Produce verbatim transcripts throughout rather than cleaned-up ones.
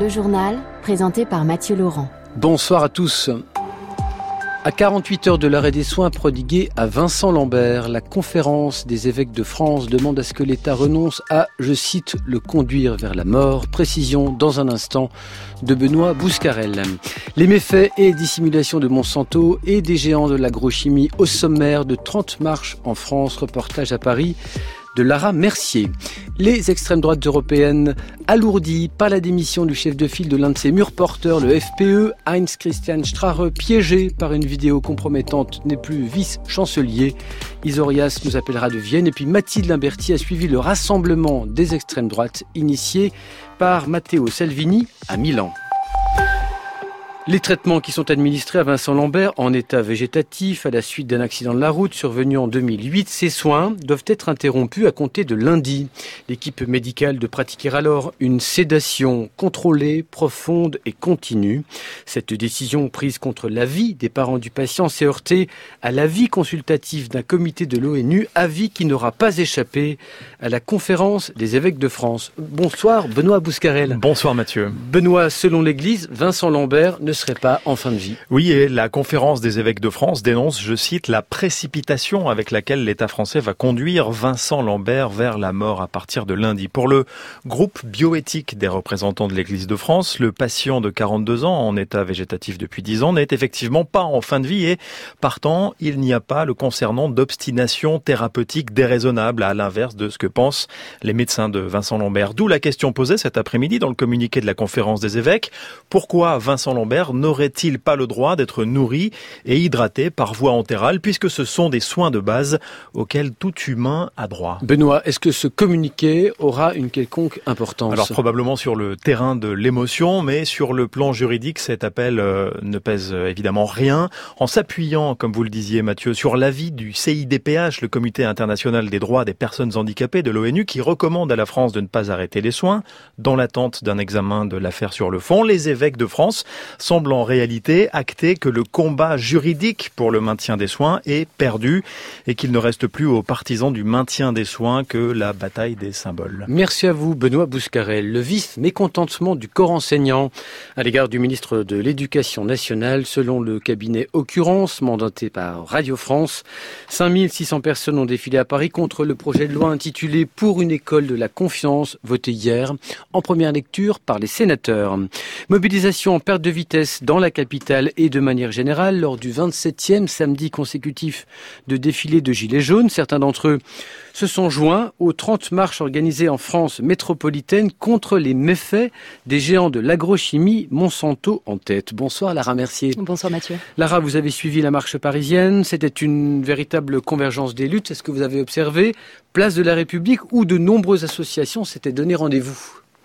Le journal, présenté par Mathieu Laurent. Bonsoir à tous. À quarante-huit heures de l'arrêt des soins prodigués à Vincent Lambert, la conférence des évêques de France demande à ce que l'État renonce à, je cite, le conduire vers la mort. Précision dans un instant de Benoît Bouscarel. Les méfaits et dissimulations de Monsanto et des géants de l'agrochimie au sommaire de trente marches en France. Reportage à Paris de Lara Mercier. Les extrêmes droites européennes alourdies par la démission du chef de file de l'un de ses murs porteurs, le F P E, Heinz Christian Strache, piégé par une vidéo compromettante, n'est plus vice-chancelier. Isorias nous appellera de Vienne. Et puis Mathilde Limberti a suivi le rassemblement des extrêmes droites initié par Matteo Salvini à Milan. Les traitements qui sont administrés à Vincent Lambert en état végétatif à la suite d'un accident de la route survenu en deux mille huit, ces soins doivent être interrompus à compter de lundi. L'équipe médicale de pratiquer alors une sédation contrôlée, profonde et continue. Cette décision prise contre l'avis des parents du patient s'est heurtée à l'avis consultatif d'un comité de l'ONU, avis qui n'aura pas échappé à la conférence des évêques de France. Bonsoir Benoît Bouscarel. Bonsoir Mathieu. Benoît, selon l'Église, Vincent Lambert ne serait pas en fin de vie. Oui, et la conférence des évêques de France dénonce, je cite, la précipitation avec laquelle l'État français va conduire Vincent Lambert vers la mort à partir de lundi. Pour le groupe bioéthique des représentants de l'Église de France, le patient de quarante-deux ans en état végétatif depuis dix ans n'est effectivement pas en fin de vie et, partant, il n'y a pas le concernant d'obstination thérapeutique déraisonnable, à l'inverse de ce que pensent les médecins de Vincent Lambert. D'où la question posée cet après-midi dans le communiqué de la conférence des évêques. Pourquoi Vincent Lambert n'aurait-il pas le droit d'être nourri et hydraté par voie entérale, puisque ce sont des soins de base auxquels tout humain a droit? Benoît, est-ce que ce communiqué aura une quelconque importance? Alors probablement sur le terrain de l'émotion, mais sur le plan juridique, cet appel euh, ne pèse euh, évidemment rien. En s'appuyant, comme vous le disiez Mathieu, sur l'avis du C I D P H, le Comité international des droits des personnes handicapées de l'ONU, qui recommande à la France de ne pas arrêter les soins, dans l'attente d'un examen de l'affaire sur le fond, les évêques de France semble en réalité acter que le combat juridique pour le maintien des soins est perdu et qu'il ne reste plus aux partisans du maintien des soins que la bataille des symboles. Merci à vous Benoît Bouscarel. Le vif mécontentement du corps enseignant à l'égard du ministre de l'Éducation nationale, selon le cabinet Occurrence, mandaté par Radio France. cinq mille six cents personnes ont défilé à Paris contre le projet de loi intitulé « Pour une école de la confiance » voté hier en première lecture par les sénateurs. Mobilisation en perte de vitesse dans la capitale et de manière générale lors du vingt-septième samedi consécutif de défilé de gilets jaunes. Certains d'entre eux se sont joints aux trente marches organisées en France métropolitaine contre les méfaits des géants de l'agrochimie, Monsanto en tête. Bonsoir Lara Mercier. Bonsoir Mathieu. Lara, vous avez suivi la marche parisienne. C'était une véritable convergence des luttes. Est-ce que vous avez observé place de la République où de nombreuses associations s'étaient donné rendez-vous?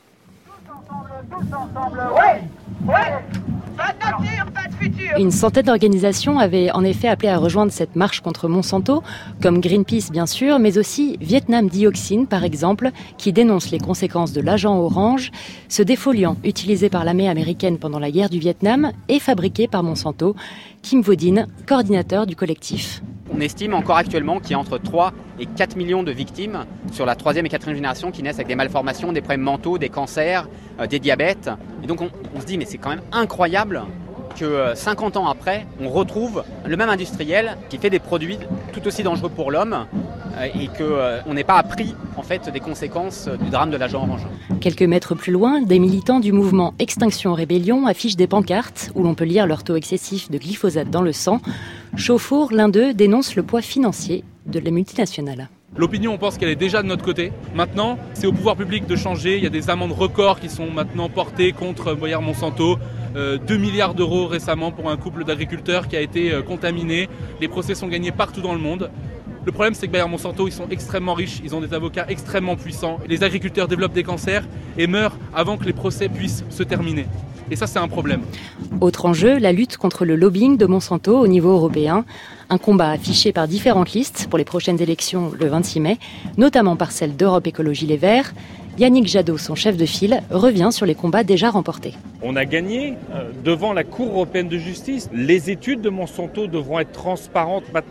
Tous ensemble, tous ensemble, ouais, ouais. Pas de nature, pas de futur. Une centaine d'organisations avaient en effet appelé à rejoindre cette marche contre Monsanto, comme Greenpeace bien sûr, mais aussi Vietnam Dioxine par exemple, qui dénonce les conséquences de l'agent orange, ce défoliant utilisé par l'armée américaine pendant la guerre du Vietnam et fabriqué par Monsanto. Kim Vaudine, coordinateur du collectif. On estime encore actuellement qu'il y a entre trois et quatre millions de victimes sur la troisième et quatrième génération qui naissent avec des malformations, des problèmes mentaux, des cancers, euh, des diabètes. Et donc on, on se dit mais c'est quand même incroyable que euh, cinquante ans après, on retrouve le même industriel qui fait des produits tout aussi dangereux pour l'homme euh, et qu'on euh, n'ait pas appris en fait des conséquences du drame de l'agent orange. Quelques mètres plus loin, des militants du mouvement Extinction Rébellion affichent des pancartes où l'on peut lire leur taux excessif de glyphosate dans le sang. Chauffour, l'un d'eux, dénonce le poids financier de la multinationale. L'opinion, on pense qu'elle est déjà de notre côté. Maintenant, c'est au pouvoir public de changer. Il y a des amendes records qui sont maintenant portées contre Bayer Monsanto. Euh, deux milliards d'euros récemment pour un couple d'agriculteurs qui a été euh, contaminé. Les procès sont gagnés partout dans le monde. Le problème, c'est que Bayer Monsanto, ils sont extrêmement riches, ils ont des avocats extrêmement puissants. Les agriculteurs développent des cancers et meurent avant que les procès puissent se terminer. Et ça, c'est un problème. Autre enjeu, la lutte contre le lobbying de Monsanto au niveau européen. Un combat affiché par différentes listes pour les prochaines élections le vingt-six mai, notamment par celle d'Europe Écologie Les Verts. Yannick Jadot, son chef de file, revient sur les combats déjà remportés. On a gagné euh, devant la Cour européenne de justice. Les études de Monsanto devront être transparentes maintenant.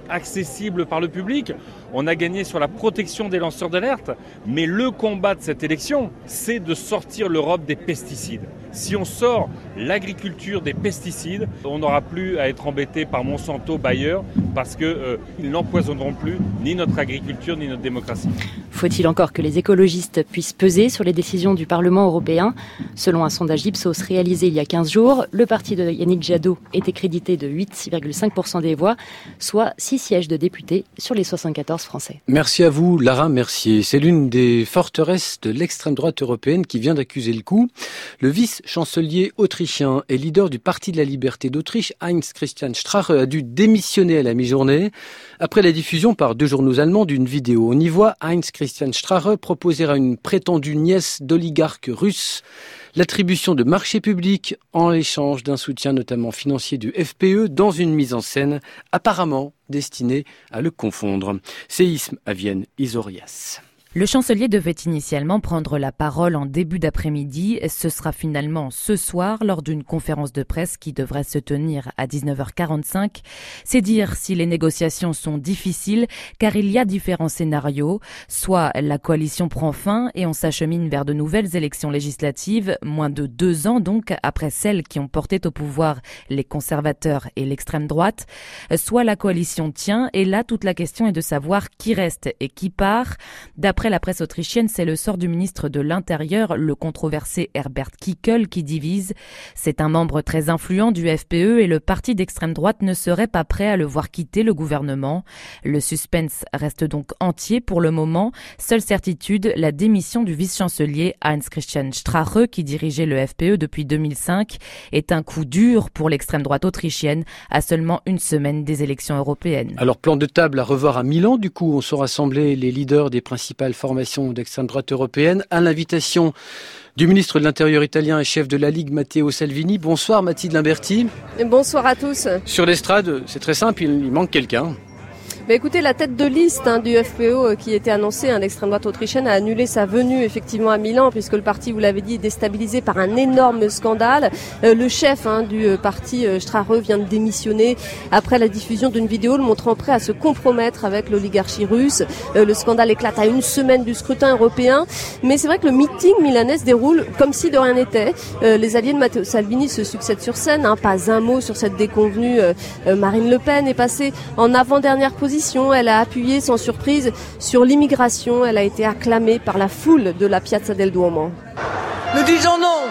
accessible par le public. On a gagné sur la protection des lanceurs d'alerte. Mais le combat de cette élection, c'est de sortir l'Europe des pesticides. Si on sort l'agriculture des pesticides, on n'aura plus à être embêté par Monsanto, Bayer, parce qu'ils euh, n'empoisonneront plus ni notre agriculture ni notre démocratie. Faut-il encore que les écologistes puissent peser sur les décisions du Parlement européen ? Selon un sondage Ipsos réalisé il y a quinze jours, le parti de Yannick Jadot était crédité de huit virgule cinq pour cent des voix, soit six sièges de députés sur les soixante-quatorze français. Merci à vous, Lara Mercier. C'est l'une des forteresses de l'extrême droite européenne qui vient d'accuser le coup. Le vice-chancelier autrichien et leader du Parti de la Liberté d'Autriche, Heinz Christian Strache, a dû démissionner à la mi-journée après la diffusion par deux journaux allemands d'une vidéo. On y voit Heinz Christian Strache proposer à une prétendue nièce d'oligarque russe l'attribution de marchés publics en échange d'un soutien notamment financier du F P E dans une mise en scène apparemment destinée à le confondre. Séisme à Vienne, Isorias. Le chancelier devait initialement prendre la parole en début d'après-midi. Ce sera finalement ce soir lors d'une conférence de presse qui devrait se tenir à dix-neuf heures quarante-cinq. C'est dire si les négociations sont difficiles car il y a différents scénarios. Soit la coalition prend fin et on s'achemine vers de nouvelles élections législatives, moins de deux ans donc après celles qui ont porté au pouvoir les conservateurs et l'extrême droite. Soit la coalition tient et là toute la question est de savoir qui reste et qui part. D'après Après la presse autrichienne, c'est le sort du ministre de l'Intérieur, le controversé Herbert Kickl, qui divise. C'est un membre très influent du F P E et le parti d'extrême droite ne serait pas prêt à le voir quitter le gouvernement. Le suspense reste donc entier pour le moment. Seule certitude, la démission du vice-chancelier Heinz Christian Strache, qui dirigeait le F P E depuis deux mille cinq, est un coup dur pour l'extrême droite autrichienne à seulement une semaine des élections européennes. Alors, plan de table à revoir à Milan, du coup, on saura rassembler les leaders des principales formation d'extrême droite européenne, à l'invitation du ministre de l'Intérieur italien et chef de la Ligue, Matteo Salvini. Bonsoir Mathilde Lamberti. Bonsoir à tous. Sur l'estrade, c'est très simple, il manque quelqu'un. Bah écoutez, la tête de liste hein, du F P O qui était annoncée, hein, l'extrême droite autrichienne, a annulé sa venue effectivement à Milan puisque le parti, vous l'avez dit, est déstabilisé par un énorme scandale. Euh, le chef hein, du euh, parti, euh, Strache, vient de démissionner après la diffusion d'une vidéo le montrant prêt à se compromettre avec l'oligarchie russe. Euh, le scandale éclate à une semaine du scrutin européen. Mais c'est vrai que le meeting milanais se déroule comme si de rien n'était. Euh, les alliés de Matteo Salvini se succèdent sur scène. Hein, pas un mot sur cette déconvenue. Euh, euh, Marine Le Pen est passée en avant-dernière position. Elle a appuyé sans surprise sur l'immigration. Elle a été acclamée par la foule de la Piazza del Duomo. Nous disons non.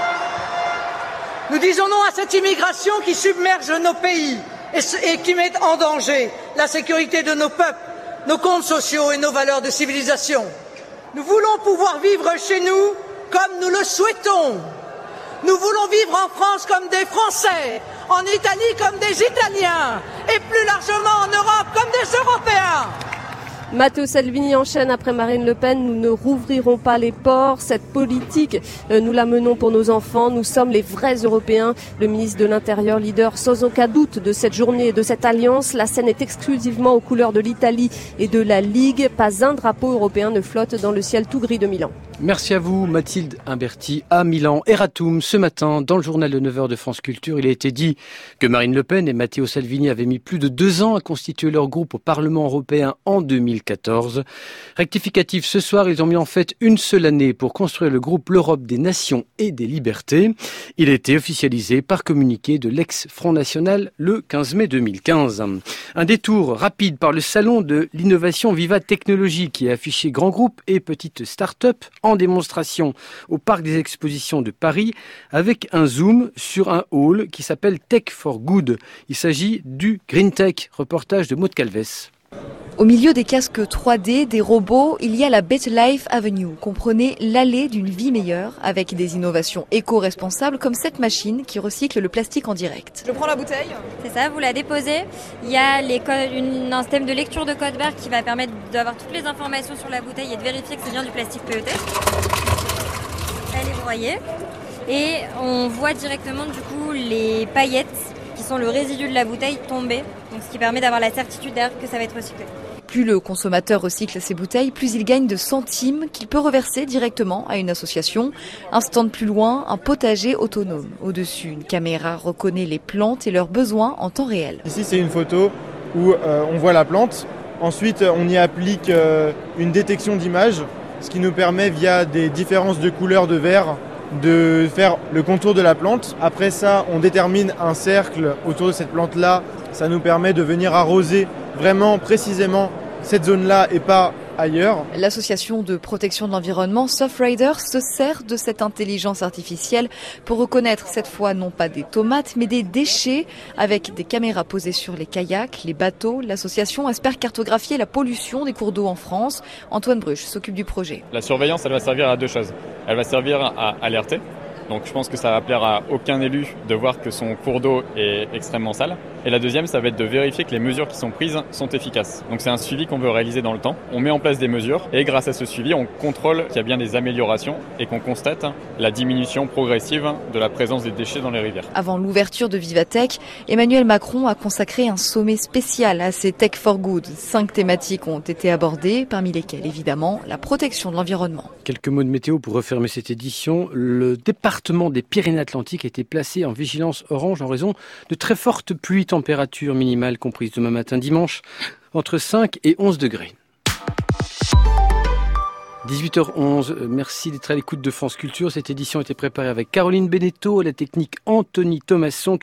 Nous disons non à cette immigration qui submerge nos pays et, et qui met en danger la sécurité de nos peuples, nos comptes sociaux et nos valeurs de civilisation. Nous voulons pouvoir vivre chez nous comme nous le souhaitons. Nous voulons vivre en France comme des Français, en Italie comme des Italiens, et plus largement en Europe comme des Européens. Matteo Salvini enchaîne après Marine Le Pen. Nous ne rouvrirons pas les ports. Cette politique, euh, nous la menons pour nos enfants. Nous sommes les vrais Européens. Le ministre de l'Intérieur, leader sans aucun doute de cette journée et de cette alliance. La scène est exclusivement aux couleurs de l'Italie et de la Ligue. Pas un drapeau européen ne flotte dans le ciel tout gris de Milan. Merci à vous Mathilde Lamberti à Milan. Eratum, ce matin, dans le journal de neuf heures de France Culture, il a été dit que Marine Le Pen et Matteo Salvini avaient mis plus de deux ans à constituer leur groupe au Parlement européen en deux mille quatorze. Rectificatif ce soir, ils ont mis en fait une seule année pour construire le groupe L'Europe des Nations et des Libertés. Il a été officialisé par communiqué de l'ex-Front National le quinze mai deux mille quinze. Un détour rapide par le salon de l'innovation Viva Technologie qui a affiché grands groupes et petites start-up en démonstration au Parc des Expositions de Paris avec un zoom sur un hall qui s'appelle Tech for Good. Il s'agit du Green Tech, reportage de Maud Calves. Au milieu des casques trois D, des robots, il y a la Better Life Avenue. Comprenez l'allée d'une vie meilleure avec des innovations éco-responsables comme cette machine qui recycle le plastique en direct. Je prends la bouteille. C'est ça, vous la déposez. Il y a les codes, une, un système de lecture de code barre qui va permettre d'avoir toutes les informations sur la bouteille et de vérifier que c'est bien du plastique P E T. Elle est broyée. Et on voit directement du coup les paillettes qui sont le résidu de la bouteille tombé, donc ce qui permet d'avoir la certitude derrière que ça va être recyclé. Plus le consommateur recycle ses bouteilles, plus il gagne de centimes qu'il peut reverser directement à une association. Un stand plus loin, un potager autonome. Au-dessus, une caméra reconnaît les plantes et leurs besoins en temps réel. Ici, c'est une photo où euh, on voit la plante. Ensuite, on y applique euh, une détection d'image, ce qui nous permet, via des différences de couleurs de vert, de faire le contour de la plante. Après ça, on détermine un cercle autour de cette plante-là. Ça nous permet de venir arroser vraiment précisément cette zone-là et pas ailleurs. L'association de protection de l'environnement Softrider se sert de cette intelligence artificielle pour reconnaître cette fois non pas des tomates mais des déchets. Avec des caméras posées sur les kayaks, les bateaux, l'association espère cartographier la pollution des cours d'eau en France. Antoine Bruch s'occupe du projet. La surveillance, elle va servir à deux choses. Elle va servir à alerter. Donc je pense que ça va plaire à aucun élu de voir que son cours d'eau est extrêmement sale. Et la deuxième, ça va être de vérifier que les mesures qui sont prises sont efficaces. Donc c'est un suivi qu'on veut réaliser dans le temps. On met en place des mesures et grâce à ce suivi, on contrôle qu'il y a bien des améliorations et qu'on constate la diminution progressive de la présence des déchets dans les rivières. Avant l'ouverture de Vivatech, Emmanuel Macron a consacré un sommet spécial à ces Tech for Good. Cinq thématiques ont été abordées, parmi lesquelles évidemment la protection de l'environnement. Quelques mots de météo pour refermer cette édition. Le département des Pyrénées-Atlantiques a été placé en vigilance orange en raison de très fortes pluies. Température minimale comprise demain matin dimanche entre cinq et onze degrés. dix-huit heures onze, merci d'être à l'écoute de France Culture. Cette édition a été préparée avec Caroline Benetto, à la technique Anthony Thomasson.